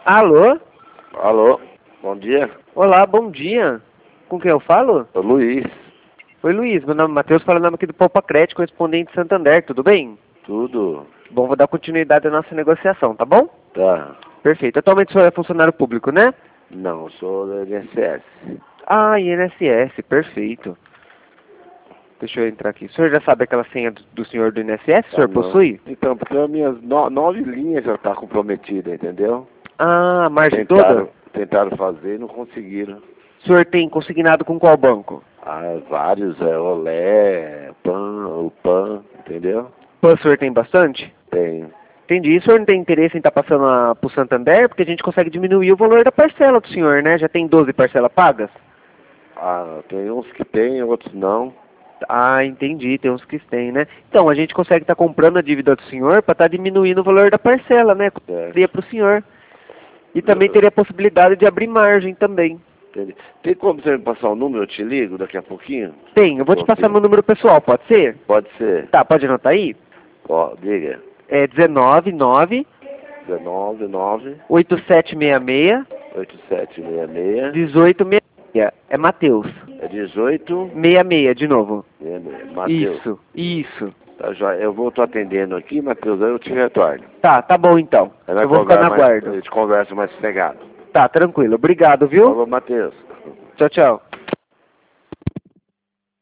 Alô? Alô, bom dia. Olá, bom dia. Com quem eu falo? Sou Luiz. Oi, Luiz. Meu nome é Matheus, falando aqui do Poupa Crédito, correspondente de Santander. Tudo bem? Tudo? Bom, vou dar continuidade à nossa negociação, tá bom? Tá. Perfeito. Atualmente o senhor é funcionário público, né? Não, sou do INSS. Ah, INSS. Perfeito. Deixa eu entrar aqui. O senhor já sabe aquela senha do senhor do INSS? O senhor Não. possui? Então, porque as minhas 9 linhas já tá comprometida, entendeu? Ah, a margem toda? Tentaram fazer e não conseguiram. O senhor tem consignado com qual banco? Ah, vários, Olé, o PAN, entendeu? O senhor tem bastante? Tem. Entendi. E o senhor não tem interesse em estar passando para o Santander? Porque a gente consegue diminuir o valor da parcela do senhor, né? Já tem 12 parcelas pagas? Ah, tem uns que tem, outros não. Ah, entendi. Tem uns que tem, né? Então, a gente consegue estar comprando a dívida do senhor para estar diminuindo o valor da parcela, né? Seria para o senhor. E também teria a possibilidade de abrir margem também. Entendi. Tem como você me passar o número? Eu te ligo daqui a pouquinho? Tem. Eu vou te passar meu número pessoal, pode ser? Pode ser. Tá, pode anotar aí? Ó, diga. É 199 19 8766 8766 1866. É Matheus. é 18 66 de novo. Matheus. Isso. Tá, já, tô atendendo aqui, Matheus, aí eu te retorno. Tá bom então. Eu vou ficar na guarda. A gente conversa mais sossegado. Tá, tranquilo. Obrigado, viu? Falou, Matheus. Tchau, tchau.